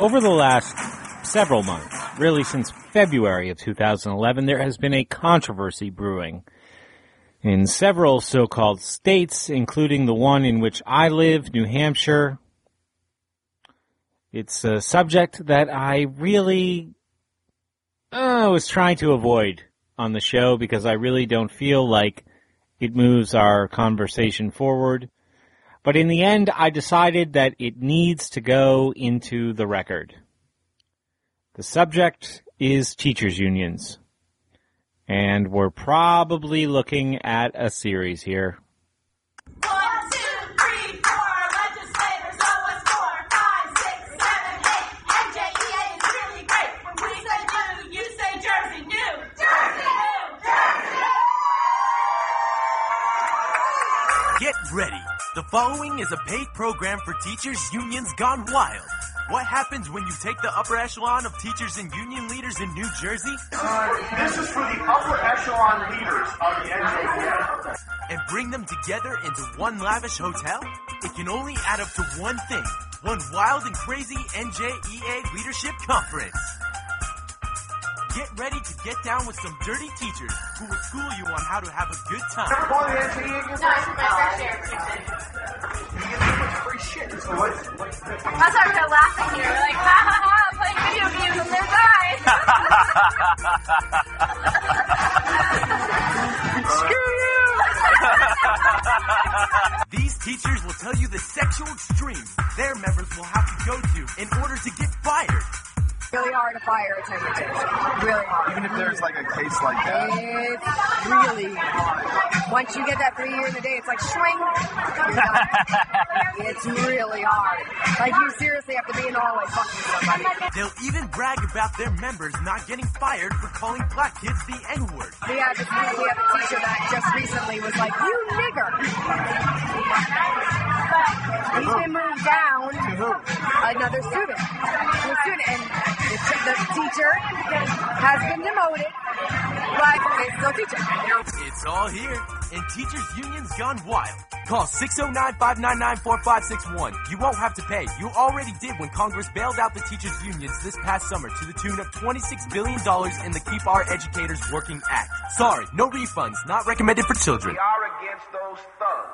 Over the last several months, really since February of 2011, there has been a controversy brewing in several so-called states, including the one in which I live, New Hampshire. It's a subject that I really was trying to avoid on the show because I really don't feel like it moves our conversation forward. But in the end, I decided that it needs to go into the record. The subject is teachers' unions. And we're probably looking at a series here. 1, 2, 3, 4, legislators know what's 4, 5, 6, 7, 8. NJEA is really great. When we say new, you say Jersey new. Jersey new. Jersey new. Get ready. The following is a paid program for teachers' unions gone wild. What happens when you take the upper echelon of teachers and union leaders in New Jersey? This is for the upper echelon leaders of the NJEA. And bring them together into one lavish hotel? It can only add up to one thing. One wild and crazy NJEA leadership conference. Get ready to get down with some dirty teachers who will school you on how to have a good time. No, it's my first year. You get so much free shit. So what's That's why we're laughing here. We're like, ha ha ha, playing video games on their side. Screw you! These teachers will tell you the sexual extremes their members will have to go to in order to get fired. Really hard to fire a tenure teacher. Really hard. even if there's like a case like that? It's really hard. Once you get that 3 year in the day, it's like swing. It's really hard. Like you seriously have to be in the hallway fucking somebody. They'll even brag about their members not getting fired for calling black kids the N-word. We have a teacher that just recently was like, you nigger. He's been moved down To who? another student. To a student. And the teacher has been demoted, but it's still teaching. It's all here in Teachers Unions Gone Wild. Call 609-599-4561. You won't have to pay. You already did when Congress bailed out the teachers' unions this past summer to the tune of $26 billion in the Keep Our Educators Working Act. Sorry, no refunds. Not recommended for children. We are against those thugs.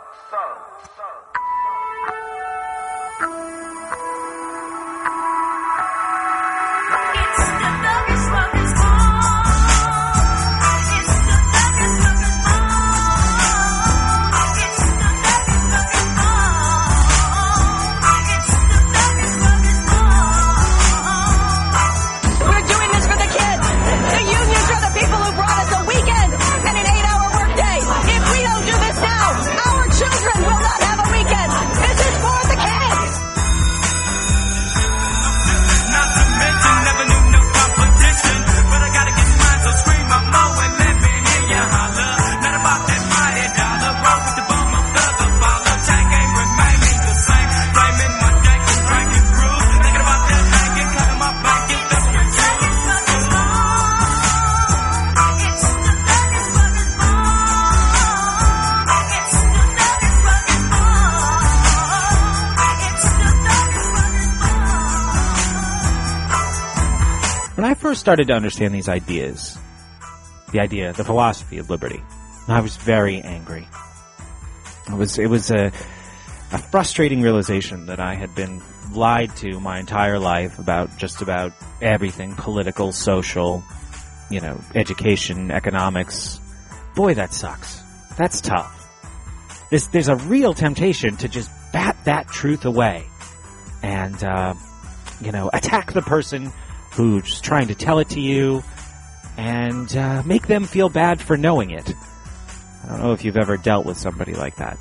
When I first started to understand these ideas, the philosophy of liberty, I was very angry. It was a frustrating realization that I had been lied to my entire life about just about everything, political, social, education, economics. Boy, that sucks. That's tough. There's a real temptation to just bat that truth away and, attack the person who's trying to tell it to you and make them feel bad for knowing it. I don't know if you've ever dealt with somebody like that.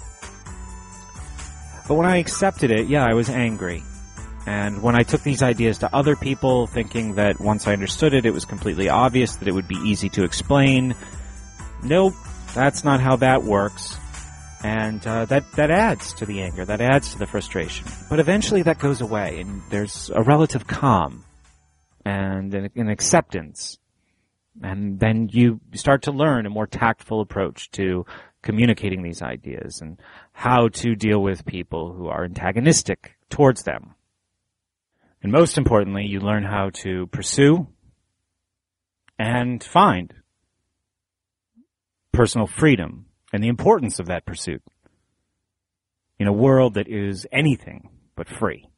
But when I accepted it, I was angry. And when I took these ideas to other people, thinking that once I understood it, it was completely obvious that it would be easy to explain, nope, that's not how that works. And that adds to the anger, that adds to the frustration. But eventually that goes away, and there's a relative calm and an acceptance. And then you start to learn a more tactful approach to communicating these ideas and how to deal with people who are antagonistic towards them. And most importantly, you learn how to pursue and find personal freedom and the importance of that pursuit in a world that is anything but free.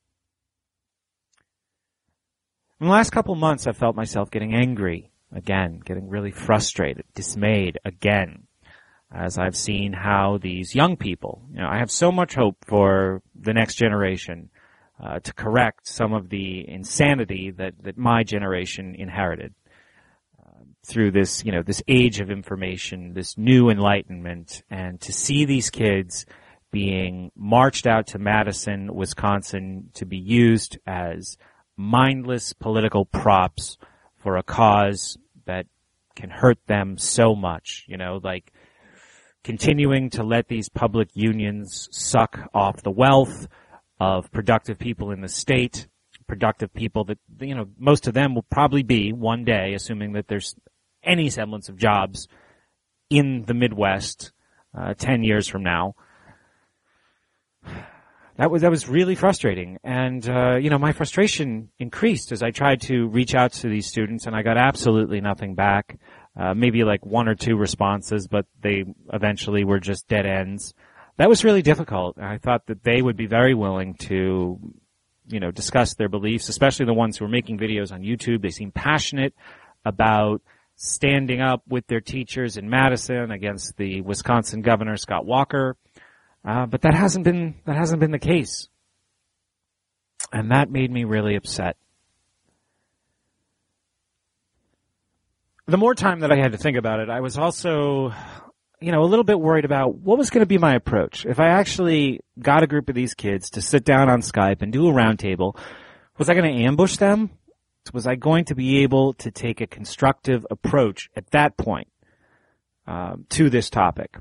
In the last couple of months, I've felt myself getting angry again, getting really frustrated, dismayed again, as I've seen how these young people, I have so much hope for the next generation to correct some of the insanity that my generation inherited through this, this age of information, this new enlightenment, and to see these kids being marched out to Madison, Wisconsin to be used as mindless political props for a cause that can hurt them so much, like continuing to let these public unions suck off the wealth of productive people in the state, productive people that, most of them will probably be one day, assuming that there's any semblance of jobs in the Midwest 10 years from now. That was really frustrating. And, my frustration increased as I tried to reach out to these students, and I got absolutely nothing back. Maybe like one or two responses, but they eventually were just dead ends. That was really difficult. I thought that they would be very willing to, discuss their beliefs, especially the ones who were making videos on YouTube. They seemed passionate about standing up with their teachers in Madison against the Wisconsin governor, Scott Walker. But that hasn't been the case. And that made me really upset. The more time that I had to think about it, I was also, a little bit worried about what was going to be my approach. If I actually got a group of these kids to sit down on Skype and do a roundtable, was I going to ambush them? Was I going to be able to take a constructive approach at that point to this topic?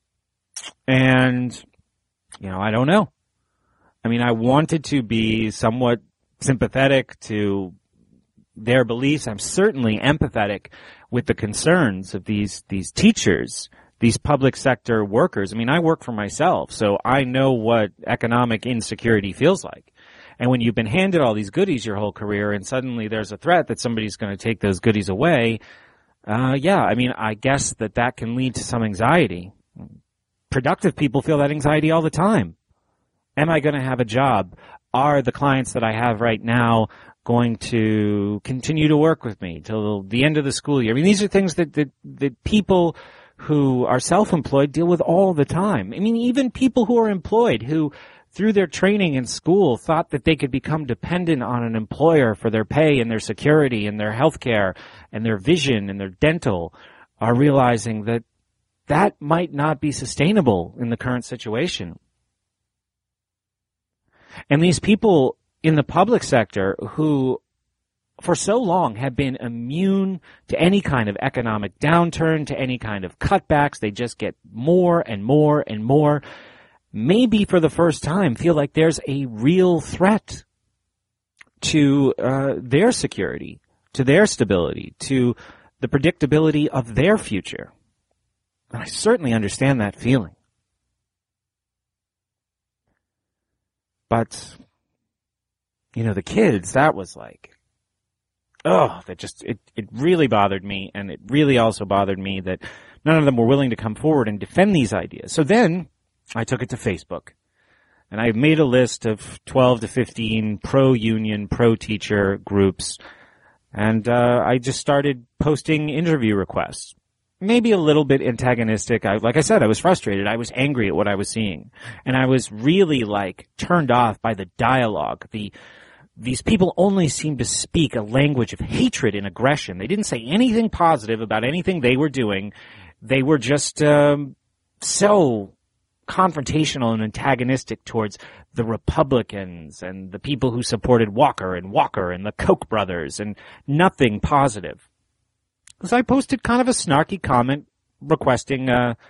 And, I don't know. I wanted to be somewhat sympathetic to their beliefs. I'm certainly empathetic with the concerns of these teachers, these public sector workers. I work for myself, so I know what economic insecurity feels like. And when you've been handed all these goodies your whole career and suddenly there's a threat that somebody's going to take those goodies away, I guess that can lead to some anxiety. Productive people feel that anxiety all the time. Am I going to have a job? Are the clients that I have right now going to continue to work with me till the end of the school year? These are things that people who are self-employed deal with all the time. Even people who are employed who through their training in school thought that they could become dependent on an employer for their pay and their security and their health care and their vision and their dental are realizing that might not be sustainable in the current situation. And these people in the public sector who for so long have been immune to any kind of economic downturn, to any kind of cutbacks, they just get more and more and more, maybe for the first time feel like there's a real threat to their security, to their stability, to the predictability of their future. And I certainly understand that feeling. But, the kids, that was like, it really bothered me, and it really also bothered me that none of them were willing to come forward and defend these ideas. So then I took it to Facebook, and I made a list of 12 to 15 pro-union, pro-teacher groups, and I just started posting interview requests. Maybe a little bit antagonistic. Like I said, I was frustrated. I was angry at what I was seeing. And I was really turned off by the dialogue. These people only seemed to speak a language of hatred and aggression. They didn't say anything positive about anything they were doing. They were just so confrontational and antagonistic towards the Republicans and the people who supported Walker and the Koch brothers, and nothing positive. So I posted kind of a snarky comment requesting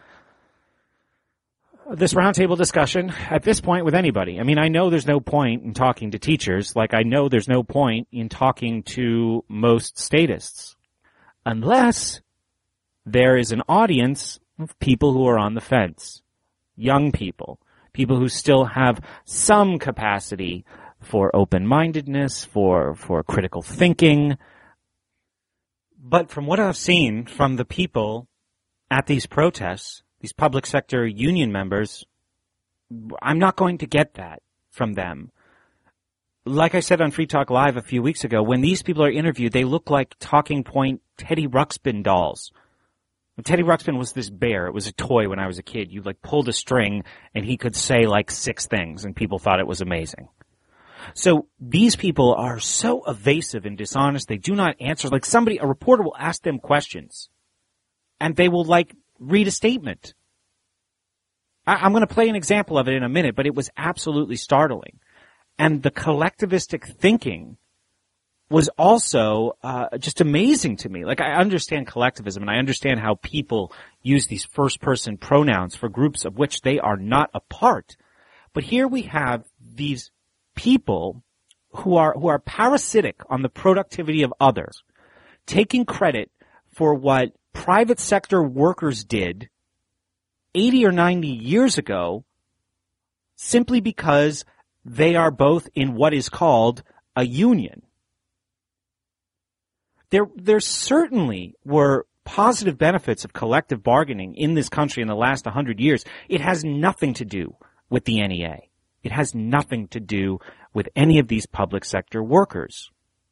this roundtable discussion at this point with anybody. I know there's no point in talking to teachers, like I know there's no point in talking to most statists, unless there is an audience of people who are on the fence, young people, people who still have some capacity for open-mindedness, for critical thinking. But from what I've seen from the people at these protests, these public sector union members, I'm not going to get that from them. Like I said on Free Talk Live a few weeks ago, when these people are interviewed, they look like talking point Teddy Ruxpin dolls. Teddy Ruxpin was this bear. It was a toy when I was a kid. You pulled a string and he could say 6 things and people thought it was amazing. So these people are so evasive and dishonest. They do not answer. A reporter will ask them questions and they will read a statement. I'm going to play an example of it in a minute, but it was absolutely startling. And the collectivistic thinking was also just amazing to me. I understand collectivism and I understand how people use these first-person pronouns for groups of which they are not a part. But here we have these people who are parasitic on the productivity of others, taking credit for what private sector workers did 80 or 90 years ago simply because they are both in what is called a union. There certainly were positive benefits of collective bargaining in this country in the last 100 years. It has nothing to do with the NEA. It has nothing to do with any of these public sector workers.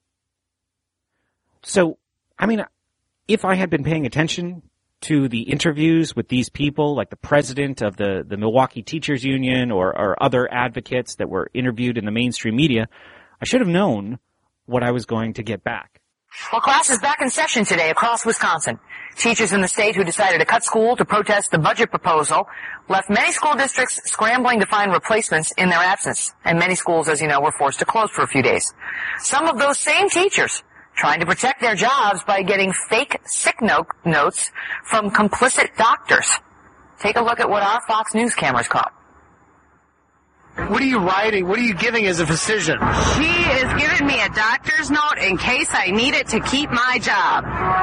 So, if I had been paying attention to the interviews with these people, like the president of the Milwaukee Teachers Union or other advocates that were interviewed in the mainstream media, I should have known what I was going to get back. Well, class is back in session today across Wisconsin. Teachers in the state who decided to cut school to protest the budget proposal left many school districts scrambling to find replacements in their absence. And many schools, as you know, were forced to close for a few days. Some of those same teachers trying to protect their jobs by getting fake sick notes from complicit doctors. Take a look at what our Fox News cameras caught. What are you writing? What are you giving as a physician? She is giving me a doctor's note in case I need it to keep my job.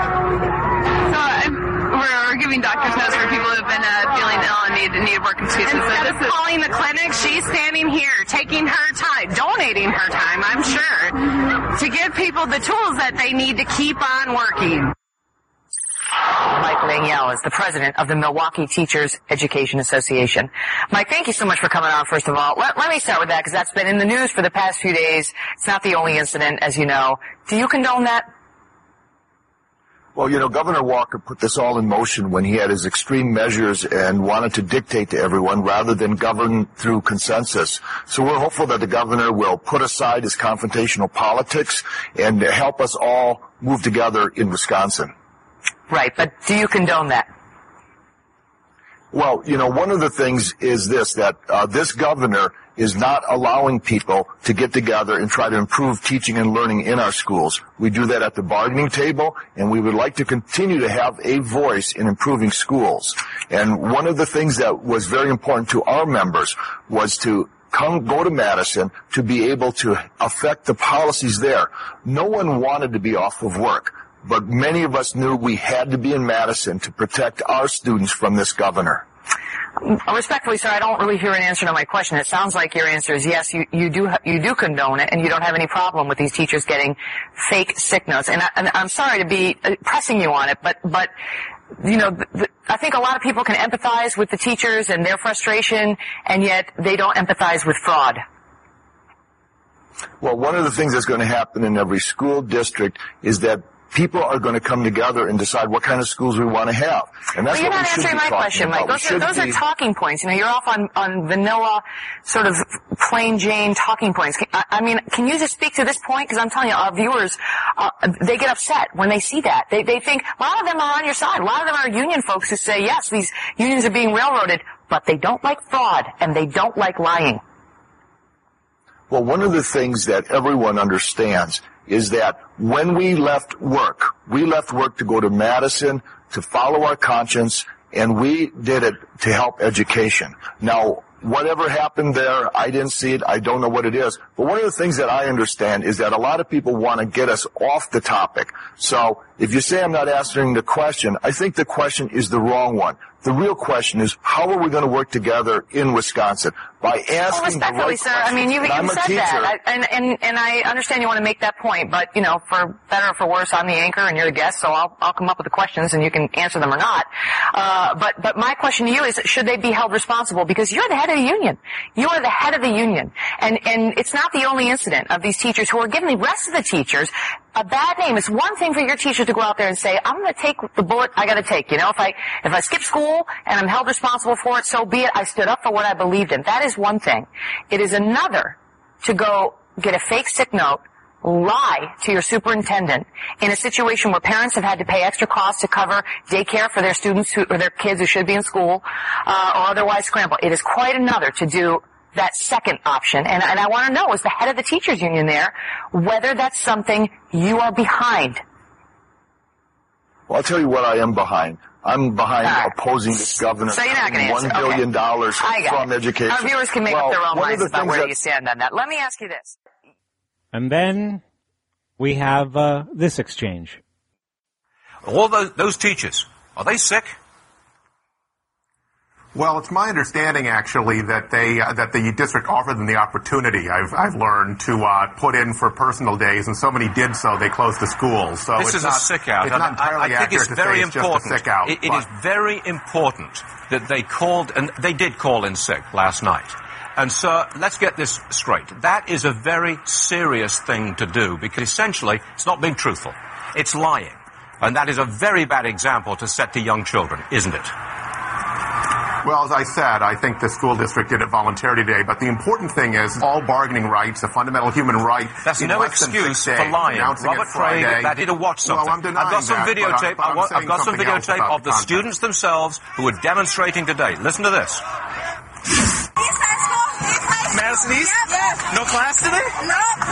So we're giving doctor's notes for people who have been feeling ill and need work excuses. Instead of calling the clinic, she's standing here, taking her time, donating her time, I'm sure, to give people the tools that they need to keep on working. Mike Langell is the president of the Milwaukee Teachers Education Association. Mike, thank you so much for coming on, first of all. Let me start with that, because that's been in the news for the past few days. It's not the only incident, as you know. Do you condone that? Well, Governor Walker put this all in motion when he had his extreme measures and wanted to dictate to everyone rather than govern through consensus. So we're hopeful that the governor will put aside his confrontational politics and help us all move together in Wisconsin. Right, but do you condone that? Well, one of the things is that this governor is not allowing people to get together and try to improve teaching and learning in our schools. We do that at the bargaining table, and we would like to continue to have a voice in improving schools. And one of the things that was very important to our members was to go to Madison to be able to affect the policies there. No one wanted to be off of work, but many of us knew we had to be in Madison to protect our students from this governor. Respectfully, sir, I don't really hear an answer to my question. It sounds like your answer is yes, you do condone it, and you don't have any problem with these teachers getting fake sick notes. And I'm sorry to be pressing you on it, but I think a lot of people can empathize with the teachers and their frustration, and yet they don't empathize with fraud. Well, one of the things that's going to happen in every school district is that people are going to come together and decide what kind of schools we want to have. And that's you're not answering my question, Mike. Those are talking points. You're off on vanilla, sort of plain Jane talking points. Can you just speak to this point? Because I'm telling you, our viewers, they get upset when they see that. They think a lot of them are on your side. A lot of them are union folks who say, yes, these unions are being railroaded, but they don't like fraud and they don't like lying. Well, one of the things that everyone understands is that when we left work to go to Madison, to follow our conscience, and we did it to help education. Now, whatever happened there, I didn't see it, I don't know what it is, but one of the things that I understand is that a lot of people want to get us off the topic. So If you say I'm not answering the question, I think the question is the wrong one. The real question is, how are we going to work together in Wisconsin? By asking the right respectfully, sir, I mean, you I'm a said teacher. that, and I understand you want to make that point, but, for better or for worse, I'm the anchor and you're the guest, so I'll come up with the questions and you can answer them or not. But my question to you is, should they be held responsible? Because you're the head of the union. You are the head of the union. And it's not the only incident of these teachers who are giving the rest of the teachers a bad name. It's one thing for your teacher to go out there and say, I'm going to take the bullet I got to take. If I skip school and I'm held responsible for it, so be it. I stood up for what I believed in. That is one thing. It is another to go get a fake sick note, lie to your superintendent in a situation where parents have had to pay extra costs to cover daycare for their students or their kids who should be in school, or otherwise scramble. It is quite another to do that second option. And I want to know, as the head of the teachers union there, whether that's something you are behind. Well, I'll tell you what I am behind. I'm behind opposing this governor. So you're not going to answer. $1 billion from education. Our viewers can make up their own minds about where that you stand on that. Let me ask you this. And then we have this exchange. All those teachers, are they sick? Well, it's my understanding, actually, that the district offered them the opportunity. I've learned to put in for personal days, and so many did so. They closed the schools. So this is a sick out. It's not entirely I think it's very important. Just a sick out, it is very important that they called, and they did call in sick last night. And sir, let's get this straight. That is a very serious thing to do, because essentially it's not being truthful. It's lying. And that is a very bad example to set to young children, isn't it? Well, as I said, I think the school district did it voluntarily today, but the important thing is all bargaining rights, a fundamental human right. That's no excuse for lying. Robert Craig, that did watch something. Well, I'm denying I've got some that, videotape. I've got some videotape of the students themselves who were demonstrating today. Listen to this. Madison East? Yes. No class today? No.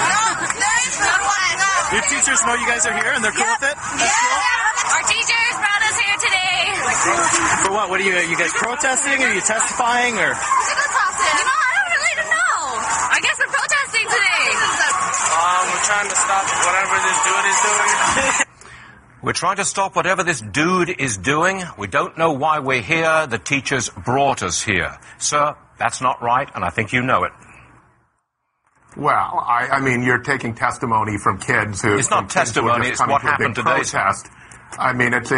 Your teachers know you guys are here and they're cool with it? Our teachers brought us here today. For what? What are you guys protesting? Are you testifying or? I don't really know. I guess we're protesting today. We're trying to stop whatever this dude is doing. We're trying to stop whatever this dude is doing. We don't know why we're here. The teachers brought us here. Sir, that's not right, and I think you know it. Well, I mean, you're taking testimony from kids who... It's not testimony, it's what happened today. I mean, it's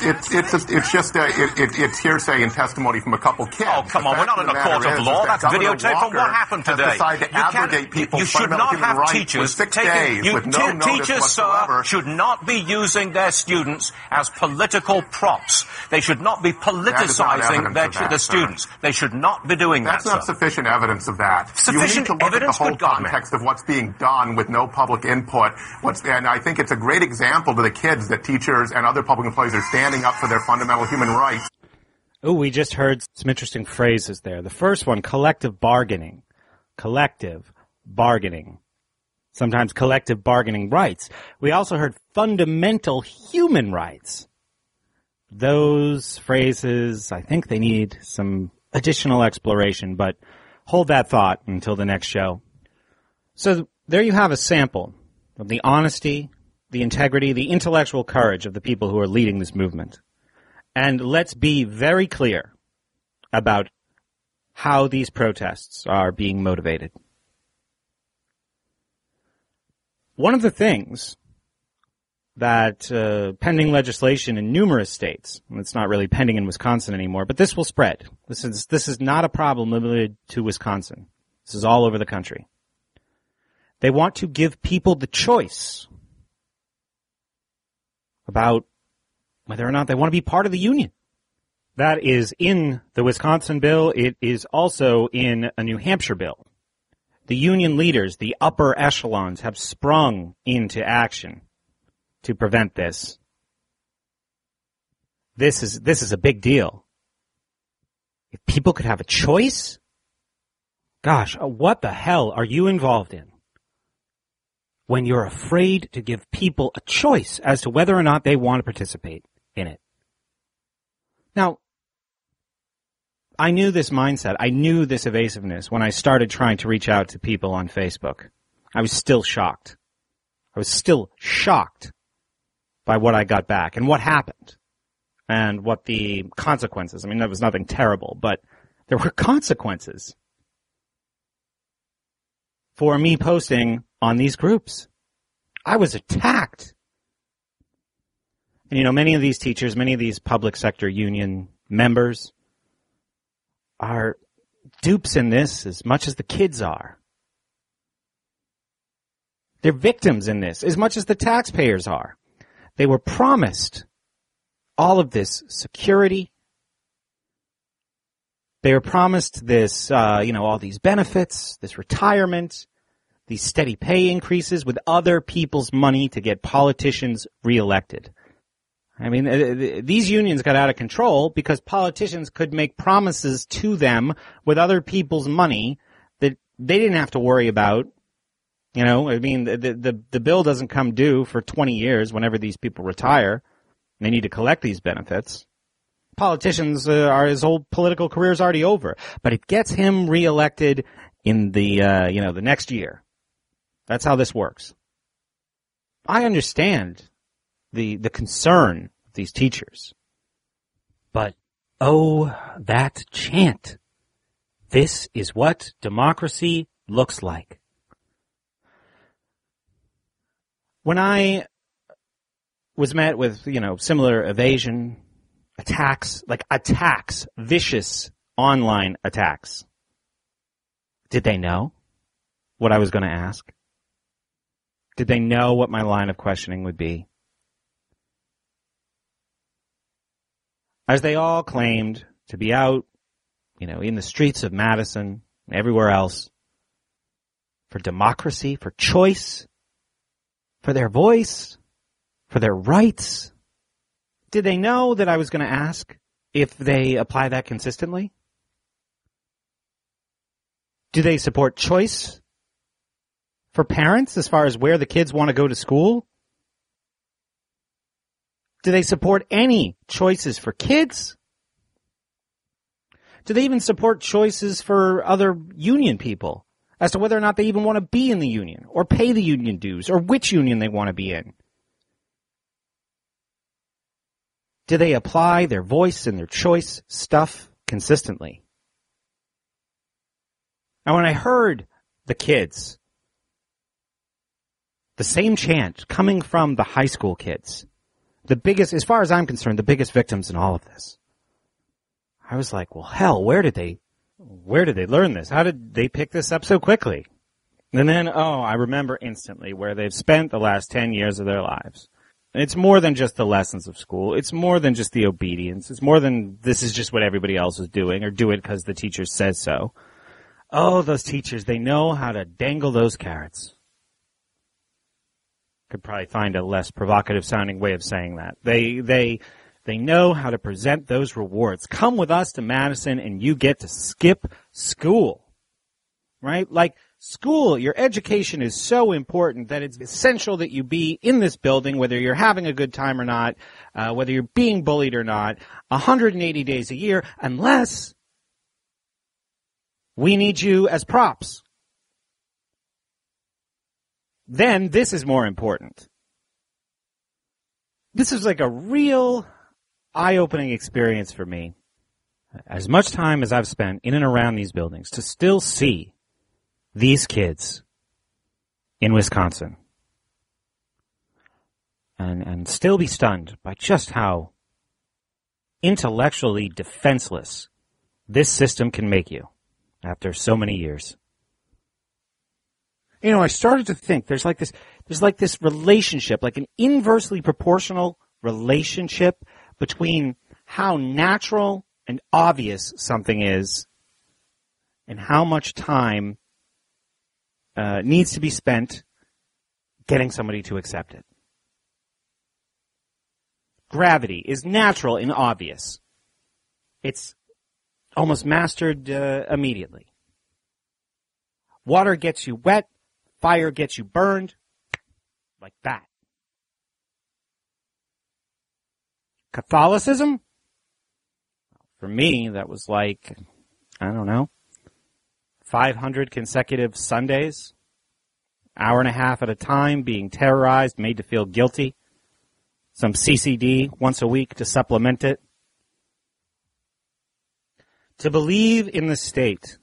hearsay and testimony from a couple kids. Oh, come on, we're not in a court of law. That's videotape from what happened today. You should not have teachers taking... Teachers, sir, should not be using their students as political props. They should not be politicizing the students. They should not be doing that, sir. That's not sufficient evidence of that. Sufficient you need to look evidence? at the whole context of what's being done with no public input. And I think it's a great example to the kids that teachers and other public employees are standing up for their fundamental human rights. Oh, we just heard some interesting phrases there. The first one, collective bargaining. Collective bargaining. Sometimes collective bargaining rights. We also heard fundamental human rights. Those phrases, I think they need some additional exploration, but hold that thought until the next show. So there you have a sample of the honesty, the integrity, the intellectual courage of the people who are leading this movement. And let's be very clear about how these protests are being motivated. One of the things that pending legislation in numerous states, and it's not really pending in Wisconsin anymore, but this will spread. This is not a problem limited to Wisconsin. This is all over the country. They want to give people the choice about whether or not they want to be part of the union. That is in the Wisconsin bill. It is also in a New Hampshire bill. The union leaders, the upper echelons, have sprung into action to prevent this. This is a big deal. If people could have a choice, gosh, what the hell are you involved in when you're afraid to give people a choice as to whether or not they want to participate in it? Now, I knew this mindset. I knew this evasiveness when I started trying to reach out to people on Facebook. I was still shocked. by what I got back and what happened and what the consequences. I mean, there was nothing terrible, but there were consequences for me posting on these groups. I was attacked. And, you know, many of these teachers, many of these public sector union members are dupes in this as much as the kids are. They're victims in this as much as the taxpayers are. They were promised all of this security. They were promised this, all these benefits, this retirement, these steady pay increases with other people's money to get politicians reelected. I mean, these unions got out of control because politicians could make promises to them with other people's money that they didn't have to worry about. You know, I mean, the bill doesn't come due for 20 years whenever these people retire. They need to collect these benefits. Politicians his whole political career is already over, but it gets him reelected in the next year. That's how this works. I understand the concern of these teachers, but oh, that chant. This is what democracy looks like. When I was met with, similar evasion, attacks, vicious online attacks, did they know what I was going to ask? Did they know what my line of questioning would be? As they all claimed to be out, in the streets of Madison and everywhere else for democracy, for choice, for their voice, for their rights. Did they know that I was going to ask if they apply that consistently? Do they support choice for parents as far as where the kids want to go to school? Do they support any choices for kids? Do they even support choices for other union people as to whether or not they even want to be in the union or pay the union dues or which union they want to be in? Do they apply their voice and their choice stuff consistently? Now, when I heard the kids, the same chant coming from the high school kids, the biggest, as far as I'm concerned, the biggest victims in all of this, I was like, well, hell, where did they learn this? How did they pick this up so quickly? And then, I remember instantly where they've spent the last 10 years of their lives. It's more than just the lessons of school. It's more than just the obedience. It's more than this is just what everybody else is doing or do it because the teacher says so. Oh, those teachers, they know how to dangle those carrots. Could probably find a less provocative sounding way of saying that. They know how to present those rewards. Come with us to Madison and you get to skip school. Right? Like school, your education is so important that it's essential that you be in this building, whether you're having a good time or not, whether you're being bullied or not, 180 days a year, unless we need you as props. Then this is more important. This is like a real eye-opening experience for me. As much time as I've spent in and around these buildings to still see these kids in Wisconsin and still be stunned by just how intellectually defenseless this system can make you after so many years. I started to think there's like this relationship, like an inversely proportional relationship between how natural and obvious something is and how much time needs to be spent getting somebody to accept it. Gravity is natural and obvious. It's almost mastered immediately. Water gets you wet. Fire gets you burned. Like that. Catholicism? For me, that was like, 500 consecutive Sundays, hour and a half at a time, being terrorized, made to feel guilty, some CCD once a week to supplement it. To believe in the state,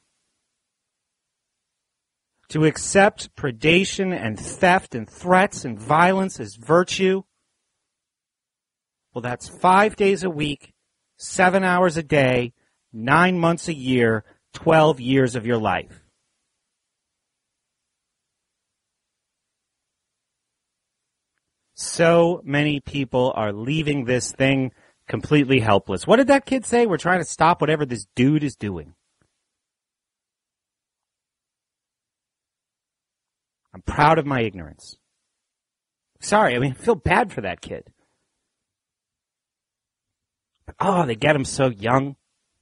to accept predation and theft and threats and violence as virtue, well, that's 5 days a week, 7 hours a day, 9 months a year, 12 years of your life. So many people are leaving this thing completely helpless. What did that kid say? We're trying to stop whatever this dude is doing. I'm proud of my ignorance. Sorry, I feel bad for that kid. But, they get him so young.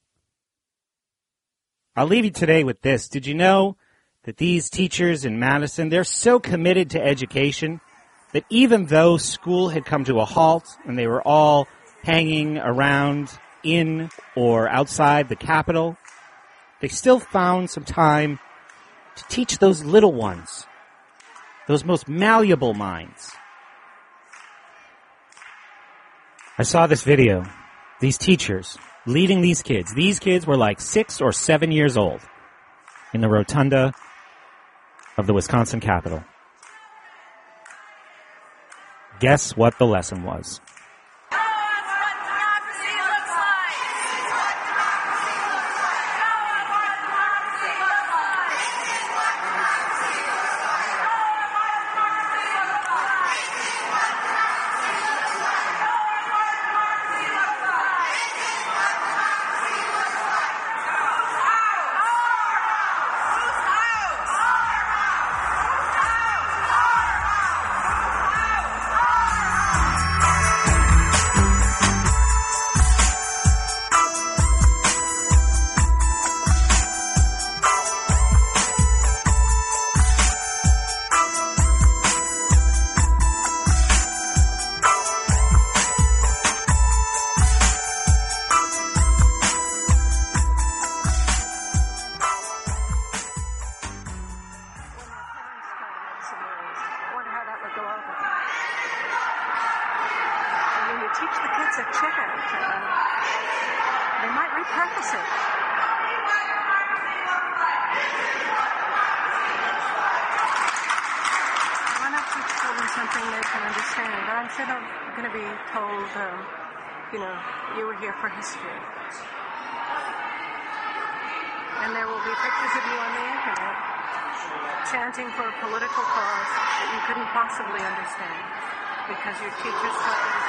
I'll leave you today with this. Did you know that these teachers in Madison, they're so committed to education that even though school had come to a halt and they were all hanging around in or outside the Capitol, they still found some time to teach those little ones, those most malleable minds. I saw this video, these teachers leading these kids. These kids were like 6 or 7 years old in the rotunda of the Wisconsin Capitol. Guess what the lesson was? chanting for a political cause that you couldn't possibly understand because your teachers taught you to